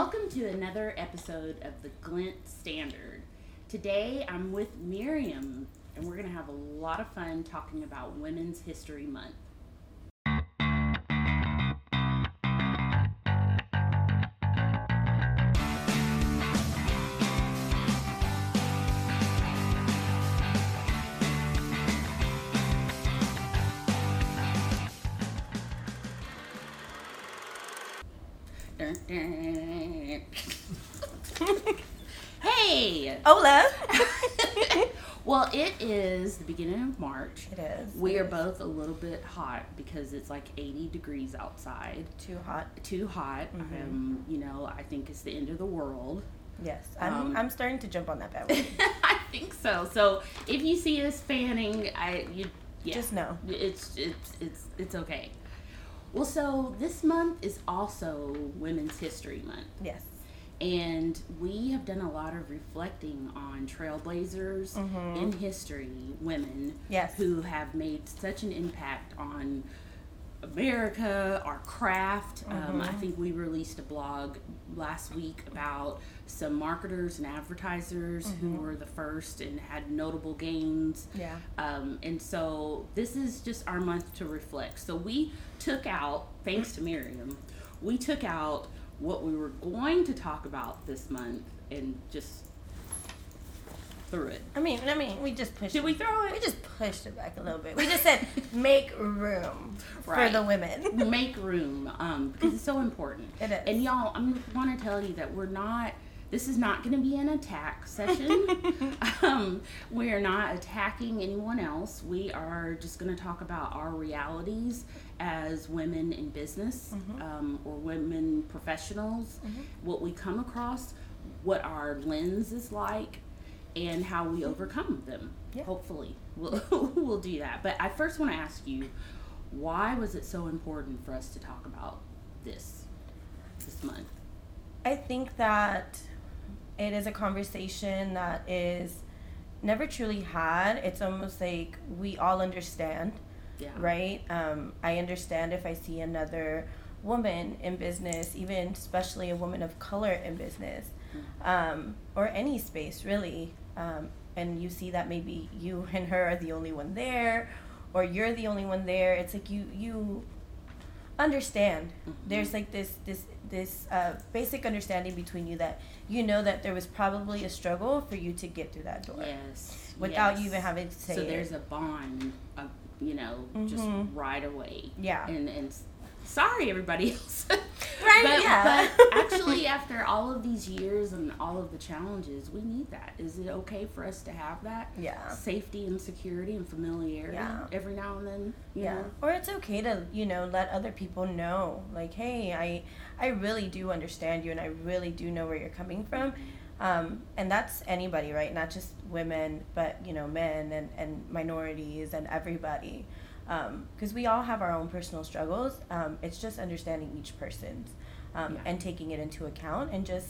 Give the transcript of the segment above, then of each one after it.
Welcome to another episode of the Glint Standard. Today I'm with Miriam, and we're going to have a lot of fun talking about Women's History Month. Hey! Hola! Well, it is the beginning of March. It is. We are both a little bit hot because it's like 80 degrees outside. Too hot. Too hot. I think it's the end of the world. Yes, I'm starting to jump on that bandwagon. I think so. So if you see us fanning, just know it's okay. Well, so this month is also Women's History Month. Yes. And we have done a lot of reflecting on trailblazers in history, women who have made such an impact on America, our craft. I think we released a blog last week about some marketers and advertisers who were the first and had notable gains. Yeah. And so this is just our month to reflect. So we took out, thanks to Miriam, we took out what we were going to talk about this month and just threw it. I mean, we just pushed. Did we throw it? We just pushed it back a little bit. We just said make room for the women. Make room, because it's so important. It is. And y'all, I want to tell you that this is not going to be an attack session. We are not attacking anyone else. We are just going to talk about our realities as women in business, or women professionals, what we come across, what our lens is like, and how we overcome them. Yeah. Hopefully we'll do that. But I first want to ask you, why was it so important for us to talk about this month? I think that it is a conversation that is never truly had. It's almost like we all understand, right? I understand if I see another woman in business, even especially a woman of color in business, or any space really, and you see that maybe you and her are the only one there, or you're the only one there. It's like you understand. There's like this basic understanding between you that you know that there was probably a struggle for you to get through that door. Yes. Without you even having to say it. So there's a bond, just right away. Yeah. And sorry, everybody else. Right, but actually, after all of these years and all of the challenges, we need that. Is it okay for us to have that? Yeah. Safety and security and familiarity every now and then? You know? Or it's okay to, let other people know, like, hey, I really do understand you and I really do know where you're coming from. And that's anybody, right? Not just women, but, men and minorities and everybody. Because we all have our own personal struggles. It's just understanding each person's and taking it into account and just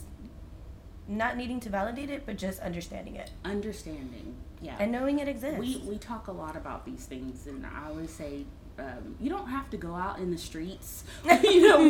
not needing to validate it, but just understanding it. Understanding, yeah. And knowing it exists. We talk a lot about these things, and I always say, you don't have to go out in the streets, with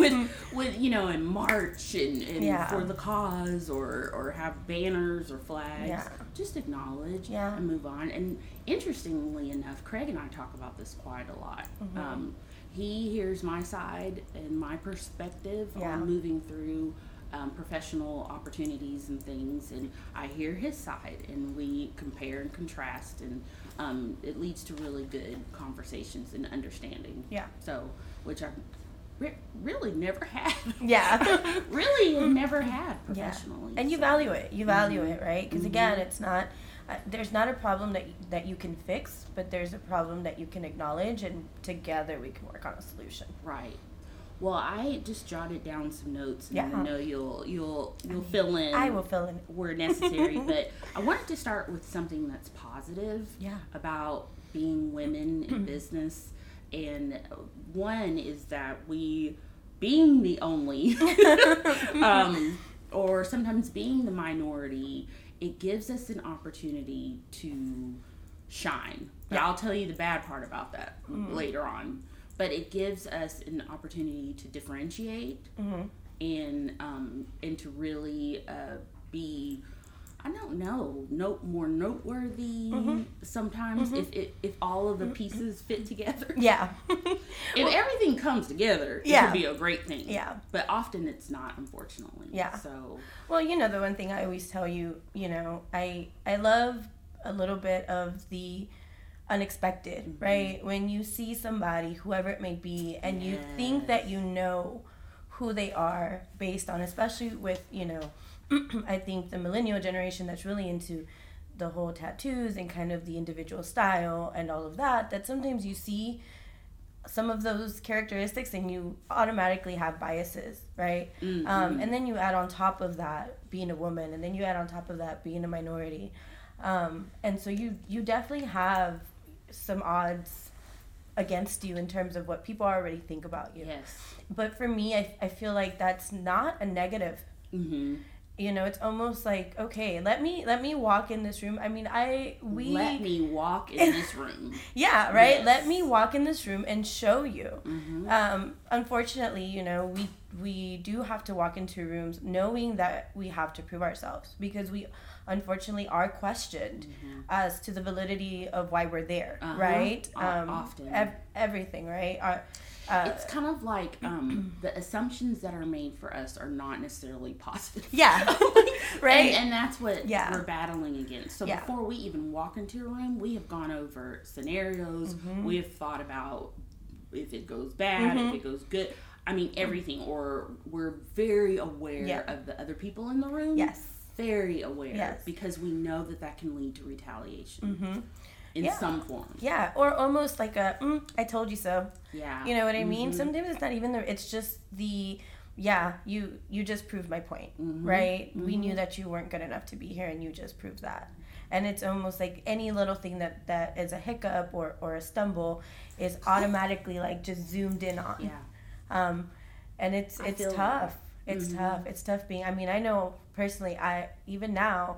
and march and for the cause or have banners or flags. Yeah. Just acknowledge and move on. And interestingly enough, Craig and I talk about this quite a lot. He hears my side and my perspective on moving through professional opportunities and things, and I hear his side, and we compare and contrast, and it leads to really good conversations and understanding. Yeah. So, which I really never had. Yeah. Really never had professionally. Yeah. And you value it. You value it, right? Because again, it's not. There's not a problem that you can fix, but there's a problem that you can acknowledge, and together we can work on a solution. Right. Well, I just jotted down some notes, and I know you'll fill in. I will fill in where necessary. But I wanted to start with something that's positive about being women in business, and one is that we, being the only, or sometimes being the minority, it gives us an opportunity to shine. But I'll tell you the bad part about that later on. But it gives us an opportunity to differentiate and and to really be, I don't know, more noteworthy sometimes if all of the pieces fit together. Yeah. If everything comes together, it could be a great thing. Yeah. But often it's not, unfortunately. Yeah. So. Well, the one thing I always tell you, I love a little bit of the unexpected, right? When you see somebody, whoever it may be, and you think that you know who they are based on, especially with, I think the millennial generation that's really into the whole tattoos and kind of the individual style and all of that, that sometimes you see some of those characteristics and you automatically have biases, right? And then you add on top of that being a woman, and then you add on top of that being a minority. And so you definitely have some odds against you in terms of what people already think about you. Yes. But for me, I feel like that's not a negative. It's almost like, okay, let me walk in this room. I mean, let me walk in this room. Yeah, right. Yes. Let me walk in this room and show you. Unfortunately, we do have to walk into rooms knowing that we have to prove ourselves, because we unfortunately are questioned as to the validity of why we're there, right? Often. Everything, right? It's kind of like the assumptions that are made for us are not necessarily positive. Yeah. Right. And that's what we're battling against. So before we even walk into a room, we have gone over scenarios. We have thought about if it goes bad, if it goes good. I mean, everything. Or we're very aware of the other people in the room. Yes. Very aware. Because we know that can lead to retaliation. In some form. Yeah, or almost like I told you so. Yeah. You know what I mean? Sometimes it's not even it's just you just proved my point, right? We knew that you weren't good enough to be here, and you just proved that. And it's almost like any little thing that is a hiccup or a stumble is automatically like just zoomed in on. Yeah. And it's tough. It's tough. It's tough being, I mean, I know personally, even now,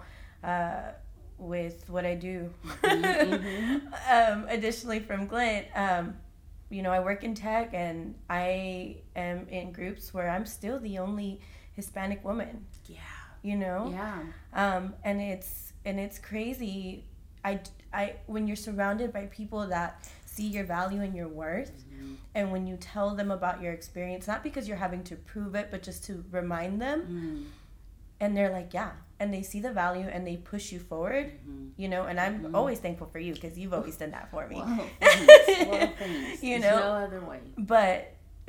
with what I do, additionally from Glint, I work in tech, and I am in groups where I'm still the only Hispanic woman. Yeah. Yeah. And it's crazy. I when you're surrounded by people that see your value and your worth, and when you tell them about your experience, not because you're having to prove it, but just to remind them, and they're like, yeah, and they see the value and they push you forward, and I'm always thankful for you, because you've always done that for me. Well, thanks. There's no other way. But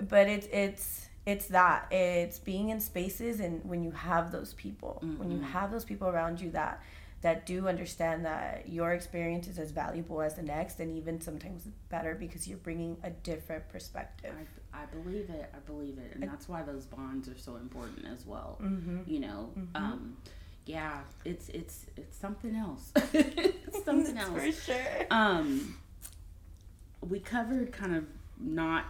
it's that. It's being in spaces, and when you have those people, when you have those people around you that do understand that your experience is as valuable as the next, and even sometimes better, because you're bringing a different perspective. I believe it. And that's why those bonds are so important as well. Yeah, it's something else. It's something else. For sure. We covered kind of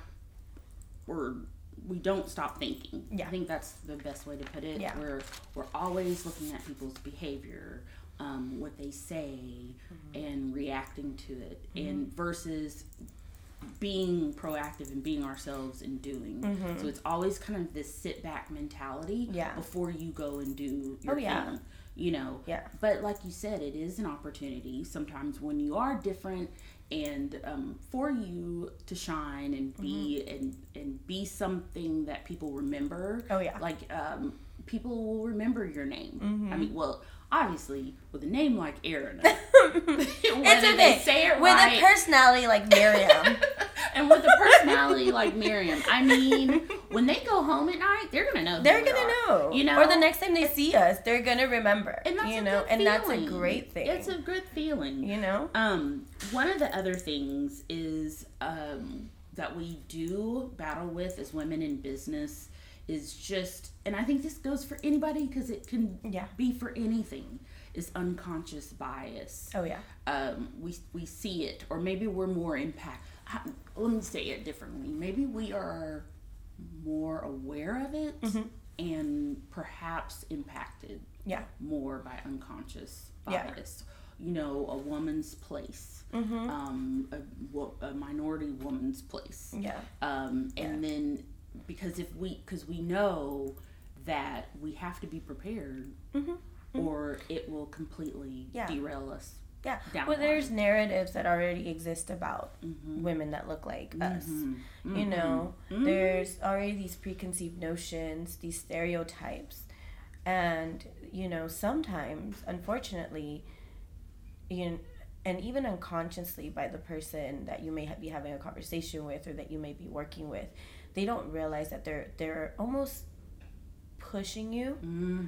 we don't stop thinking. Yeah. I think that's the best way to put it. Yeah. We're always looking at people's behavior, what they say, and reacting to it, and versus being proactive and being ourselves and doing. So it's always kind of this sit back mentality before you go and do your thing. Yeah. But like you said, it is an opportunity sometimes when you are different, and for you to shine and be and be something that people remember. Oh yeah. Like people will remember your name. I mean, well, obviously with a name like Erin, whether they say it with right, a personality like Miriam. And with a personality like Miriam, I mean, when they go home at night, they're gonna know. They're gonna know. Or the next time they see us, they're gonna remember. And that's that's a great thing. It's a good feeling. One of the other things is that we do battle with as women in business is just, and I think this goes for anybody because it can be for anything, is unconscious bias. Oh yeah. We see it, or maybe we're more impacted. Let me say it differently. Maybe we are more aware of it and perhaps impacted more by unconscious bias. A woman's place, a minority woman's place. Yeah. And then because we know that we have to be prepared, or it will completely derail us. Yeah. Well, there's narratives that already exist about women that look like us. You know, there's already these preconceived notions, these stereotypes. And, you know, sometimes, unfortunately, and even unconsciously by the person that you may be having a conversation with or that you may be working with, they don't realize that they're almost pushing you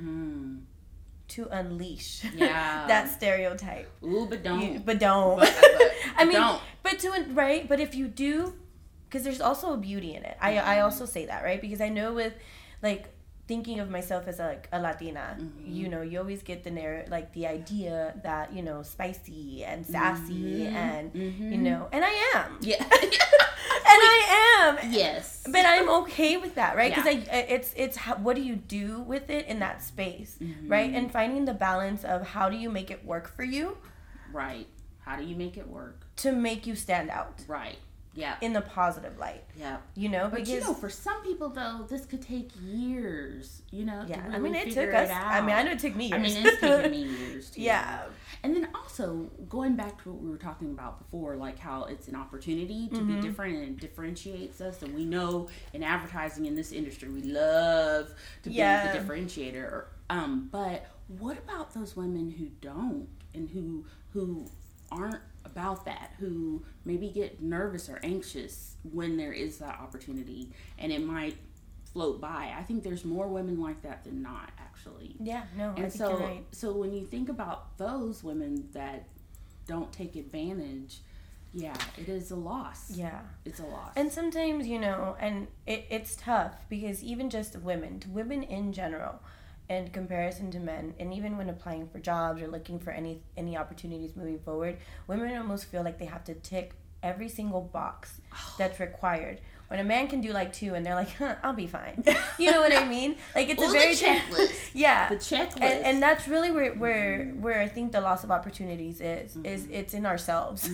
to unleash that stereotype. Ooh, but don't. But don't. I mean, don't. But if you do, because there's also a beauty in it. I also say that, right? Because I know with, like, thinking of myself as a Latina, you know, you always get the idea that, you know, spicy and sassy and, you know, and I am. Yeah. And I am. Yes. But I'm okay with that, right? Because it's what do you do with it in that space, right? And finding the balance of how do you make it work for you. Right. How do you make it work? To make you stand out. Right. Yeah. In the positive light. Yeah. You know, because, you know, for some people though, this could take years, you know, to really I mean, it took us. I mean, I know it took me years. I mean, it's taken me years too. Yeah. And then also going back to what we were talking about before, like how it's an opportunity to be different and it differentiates us. And we know in advertising in this industry, we love to be the differentiator. But what about those women who don't and who aren't about that, who maybe get nervous or anxious when there is that opportunity and it might float by? I think there's more women like that than not, actually. Yeah, no, and I think you're right. So when you think about those women that don't take advantage, it is a loss. Yeah. It's a loss. And sometimes, you know, and it's tough because even just women in general, in comparison to men, and even when applying for jobs or looking for any opportunities moving forward, women almost feel like they have to tick every single box that's required. When a man can do like 2 and they're like, I'll be fine. You know what I mean? Like it's a very checklist. Yeah. The checklist. And that's really where I think the loss of opportunities is it's in ourselves.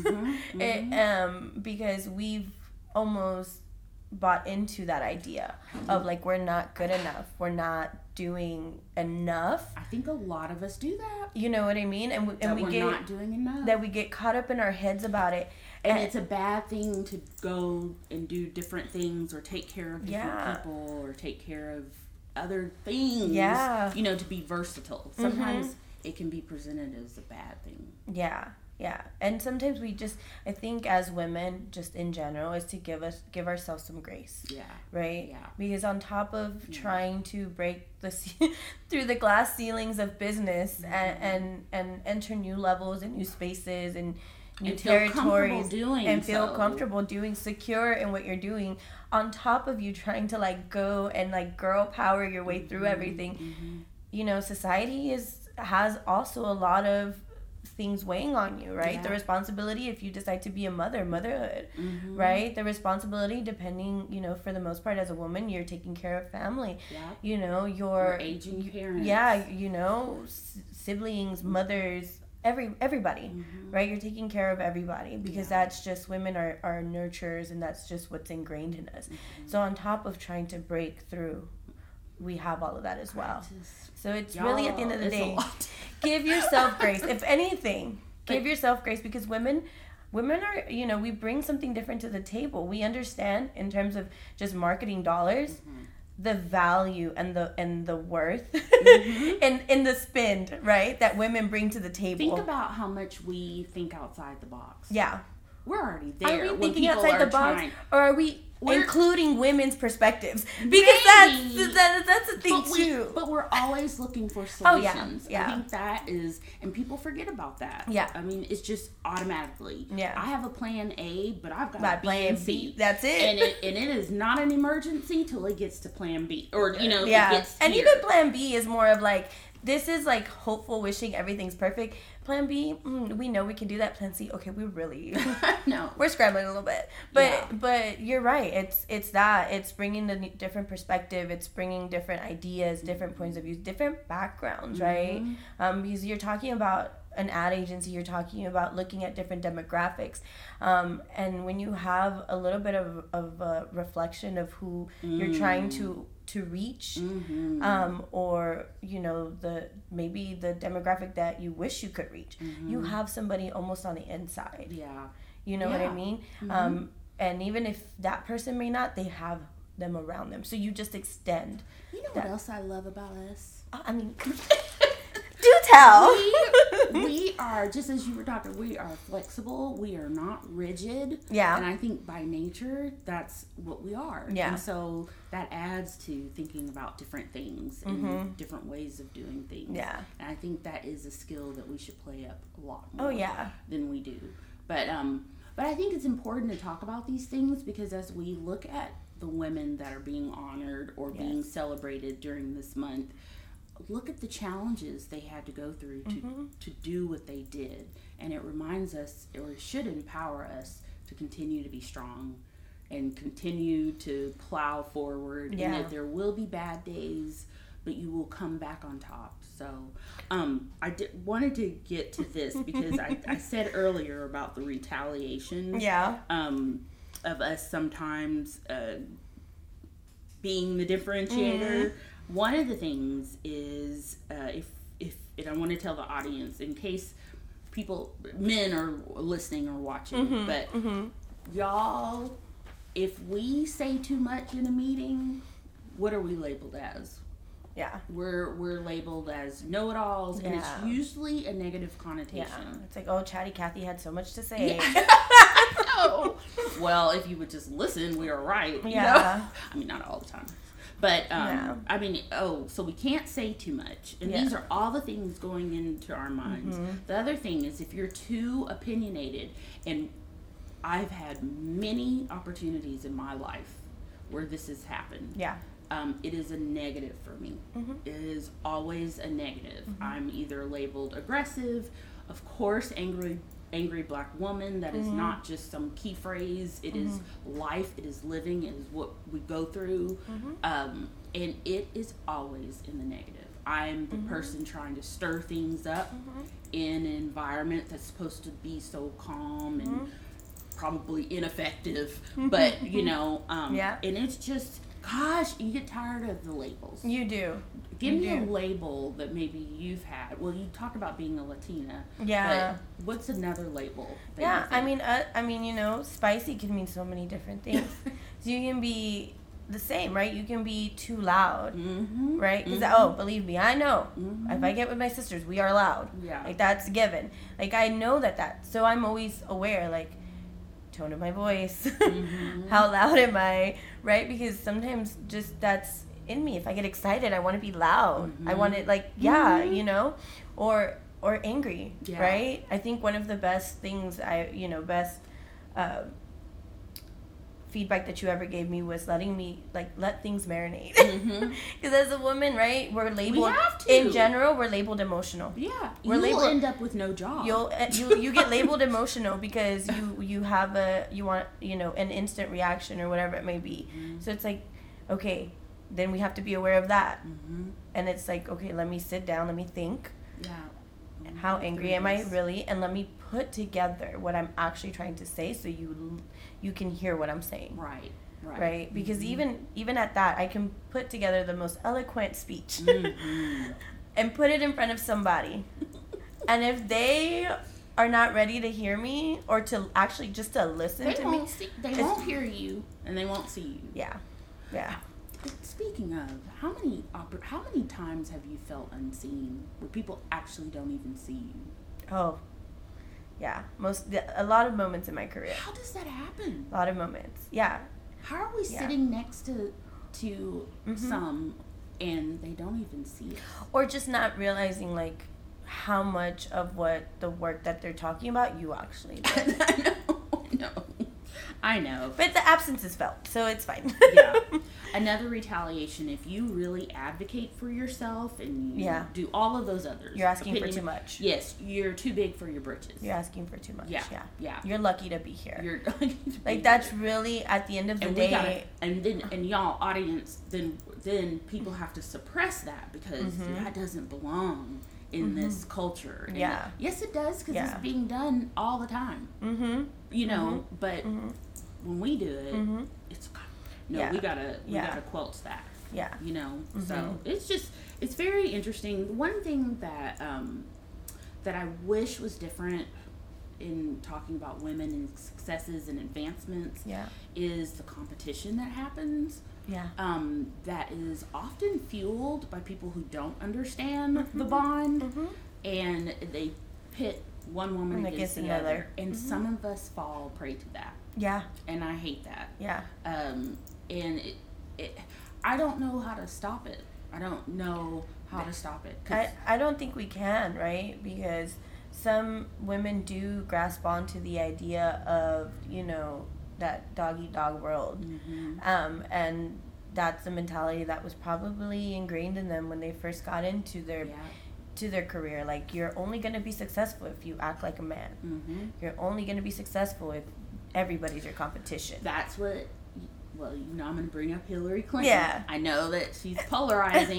Because we've almost bought into that idea of like we're not good enough, we're not doing enough. I think a lot of us do that. You know what I mean? And we're not doing enough. That we get caught up in our heads about it. And it's a bad thing to go and do different things or take care of different people or take care of other things. Yeah. You know, to be versatile. Sometimes it can be presented as a bad thing. Yeah. Yeah. And sometimes I think as women, just in general, is to give ourselves some grace. Yeah. Right? Yeah. Because on top of trying to break through the glass ceilings of business and enter new levels and new spaces and new territories and feel comfortable doing secure in what you're doing, on top of you trying to like go and like girl power your way through everything, you know, society has also a lot of things weighing on you, right? The responsibility if you decide to be a motherhood, right? The responsibility depending, you know, for the most part as a woman, you're taking care of family, you know, your aging parents, you know, siblings, mothers, everybody, right? You're taking care of everybody because that's just, women are nurturers and that's just what's ingrained in us. So on top of trying to break through, we have all of that as well. So it's really, at the end of the day, give yourself grace. If anything, give yourself grace, because women are, you know, we bring something different to the table. We understand in terms of just marketing dollars, the value and the worth and in the spend, right, that women bring to the table. Think about how much we think outside the box. Yeah. We're already there. Are we thinking outside the box, or are we including women's perspectives? Because that's a thing too. But we're always looking for solutions. Oh, yeah. I think that is, and people forget about that. Yeah. I mean, it's just automatically. Yeah. I have a plan A, but I've got a plan C. That's it. And it is not an emergency till it gets to plan B, or you know, it gets and here. even plan B is more of like, this is like hopeful, wishing everything's perfect. Plan B, we know we can do that. Plan C, okay, we really no, we're scrambling a little bit. But you're right. It's that. It's bringing the different perspective. It's bringing different ideas, different points of view, different backgrounds, right? Because you're talking about an ad agency, you're talking about looking at different demographics. And when you have a little bit of a reflection of who you're trying to reach, or, you know, maybe the demographic that you wish you could reach, you have somebody almost on the inside. Yeah. You know what I mean? And even if that person may not, they have them around them. So you just extend. You know what else I love about us? I mean, do tell. We are, just as you were talking, we are flexible. We are not rigid. Yeah. And I think by nature, that's what we are. Yeah. And so that adds to thinking about different things and different ways of doing things. Yeah. And I think that is a skill that we should play up a lot more than we do. But I think it's important to talk about these things because as we look at the women that are being honored or being celebrated during this month, look at the challenges they had to go through to do what they did. And it reminds us, or it should empower us, to continue to be strong and continue to plow forward. Yeah. And that there will be bad days, but you will come back on top. So I wanted to get to this because I said earlier about the retaliation of us sometimes being the differentiator. One of the things is, if and I want to tell the audience in case men are listening or watching, but y'all, if we say too much in a meeting, what are we labeled as? Yeah. We're labeled as know-it-alls, and it's usually a negative connotation. Yeah. It's like, oh, Chatty Cathy had so much to say. Yeah. No. Well, if you would just listen, we are right. Yeah. You know? I mean, not all the time. But, I mean, so we can't say too much. And these are all the things going into our minds. The other thing is if you're too opinionated, and I've had many opportunities in my life where this has happened. Yeah. It is a negative for me. It is always a negative. I'm either labeled aggressive, of course, angry black woman. That is not just some key phrase. It is life. It is living. It is what we go through. And it is always in the negative. I'm the person trying to stir things up in an environment that's supposed to be so calm and probably ineffective. But, you know, and it's just... Gosh, you get tired of the labels. You do. Give me a label that maybe you've had. Well, you talked about being a Latina. Yeah. But what's another label? I mean, you know, spicy can mean so many different things. So you can be the same, right? You can be too loud, right? Because believe me, I know. If I get with my sisters, we are loud. Yeah. Like that's a given. Like I know that. So I'm always aware, like. Tone of my voice, how loud am I, right? Because sometimes just that's in me. If I get excited, I want to be loud. I want it like, you know, or angry, right? I think one of the best things feedback that you ever gave me was letting me let things marinate. Because as a woman, right, we're labeled in general. We're labeled emotional. Yeah, you'll end up with no job. You get labeled emotional because you have you want an instant reaction or whatever it may be. So it's like, okay, then we have to be aware of that. And it's like, okay, let me sit down, let me think. Yeah. How angry am I really? And let me put together what I'm actually trying to say so you can hear what I'm saying. Right? Because even at that, I can put together the most eloquent speech and put it in front of somebody. And if they are not ready to hear me or to actually just to listen to me, they won't hear you and they won't see you. Yeah. Speaking of, how many times have you felt unseen where people actually don't even see you? Oh, yeah. A lot of moments in my career. How does that happen? A lot of moments. Yeah. How are we sitting next to some and they don't even see us? Or just not realizing like how much of what the work that they're talking about you actually do. I know. But the absence is felt, so it's fine. Yeah. Another retaliation, if you really advocate for yourself and you do all of those others. You're asking for too much. Yes, you're too big for your britches. You're asking for too much. Yeah. You're lucky to be here. You're lucky to be like, that's really, at the end of the day. And y'all, audience, then people have to suppress that because that doesn't belong in this culture. And yeah. Yes, it does, because it's being done all the time. You know, but when we do it, it's we gotta quelt that. Yeah. You know, so it's very interesting. One thing that that I wish was different in talking about women and successes and advancements is the competition that happens. Yeah. That is often fueled by people who don't understand the bond, and they pit one woman against the other. And some of us fall prey to that. Yeah. And I hate that. Yeah. And I don't know how to stop it. I don't know how to stop it. I don't think we can, right? Because some women do grasp onto the idea of, you know, that dog-eat-dog world. And that's the mentality that was probably ingrained in them when they first got into their career. Like, you're only going to be successful if you act like a man. You're only going to be successful if everybody's your competition. That's what... Well, you know, I'm going to bring up Hillary Clinton. Yeah. I know that she's polarizing.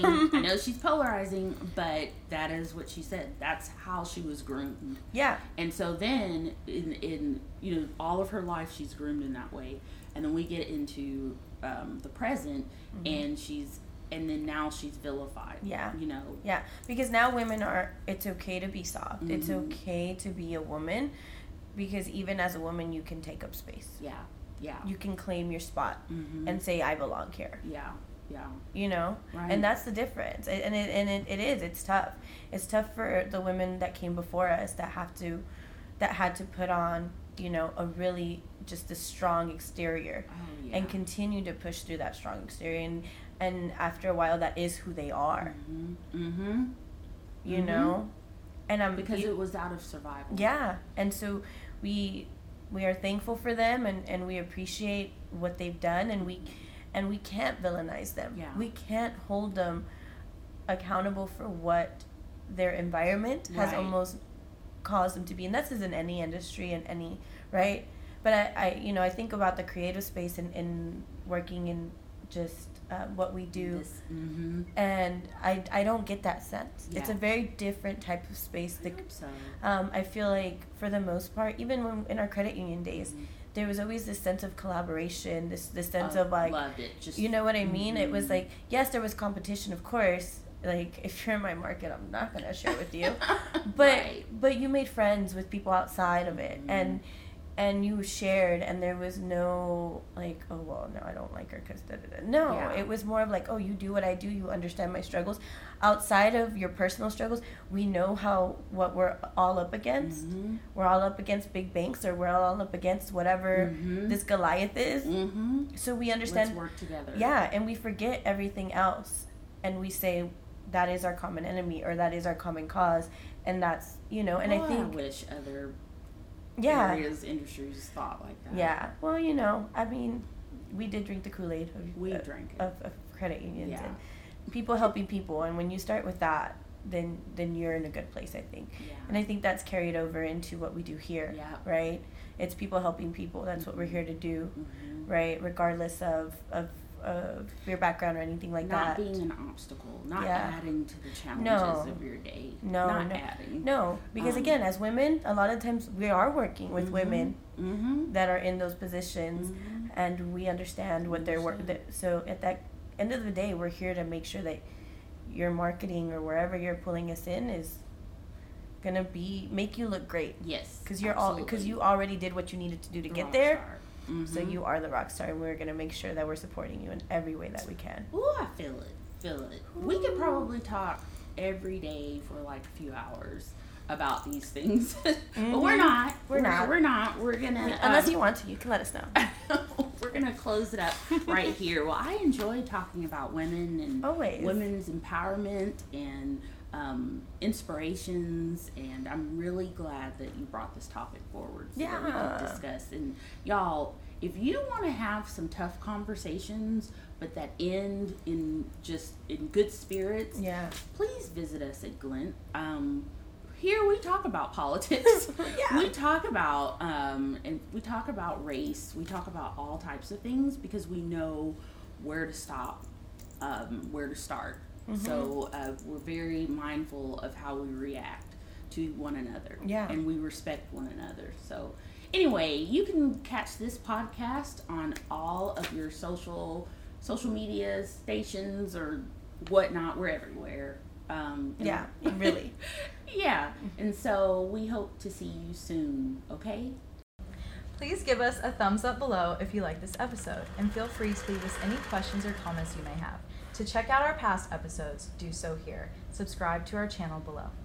But that is what she said. That's how she was groomed. Yeah. And so then, in you know, all of her life, she's groomed in that way. And then we get into the present, and then now she's vilified. Yeah. You know. Yeah. Because now women it's okay to be soft. It's okay to be a woman, because even as a woman, you can take up space. Yeah. Yeah. You can claim your spot and say, I belong here. Yeah. Yeah. You know? Right. And that's the difference. It's tough. It's tough for the women that came before us that had to put on, you know, just a strong exterior and continue to push through that strong exterior. And after a while, that is who they are. You know? And because it was out of survival. Yeah. And so we are thankful for them, and we appreciate what they've done, and we can't villainize them. Yeah. We can't hold them accountable for what their environment has almost caused them to be. And that's in any industry and any, right? But I think about the creative space and working in just what we do, and I don't get that sense. It's a very different type of space. I feel like for the most part, even when in our credit union days, there was always this sense of collaboration, this sense of like, loved it. Just, you know what I mean? It was like, yes, there was competition, of course. Like, if you're in my market, I'm not gonna share with you, but you made friends with people outside of it, and you shared, and there was no, like, oh, well, no, I don't like her because da-da-da. No, it was more of like, oh, you do what I do, you understand my struggles. Outside of your personal struggles, we know what we're all up against. We're all up against big banks, or we're all up against whatever this Goliath is. So we understand. Let's work together. Yeah, and we forget everything else, and we say that is our common enemy, or that is our common cause, and that's, you know, and I think... I wish other... areas, industries thought like that. Yeah. Well, you know, I mean, we did drink the Kool-Aid of credit unions and people helping people. And when you start with that, then you're in a good place, I think. Yeah. And I think that's carried over into what we do here, right? It's people helping people. That's what we're here to do, right? Regardless of your background or anything like that. Not being an obstacle, not adding to the challenges of your day. Not adding. No, because again, as women, a lot of times we are working with women that are in those positions, and we understand what their work. So at that end of the day, we're here to make sure that your marketing or wherever you're pulling us in is gonna make you look great. Yes, because you already did what you needed to do to get there. So you are the rock star, and we're going to make sure that we're supporting you in every way that we can. Ooh, I feel it. Ooh. We could probably talk every day for like a few hours about these things. But we're not. We're not. We're going to... Unless you want to, you can let us know. We're going to close it up right here. Well, I enjoy talking about women and women's empowerment and inspirations, and I'm really glad that you brought this topic forward so that we can discuss. And y'all, if you want to have some tough conversations but that end in good spirits, please visit us at Glint. Here we talk about politics. We talk about and we talk about race. We talk about all types of things because we know where to stop, where to start. So we're very mindful of how we react to one another. Yeah. And we respect one another. So anyway, you can catch this podcast on all of your social media stations or whatnot. We're everywhere. Yeah, really. Yeah. And so we hope to see you soon, okay? Please give us a thumbs up below if you like this episode, and feel free to leave us any questions or comments you may have. To check out our past episodes, do so here. Subscribe to our channel below.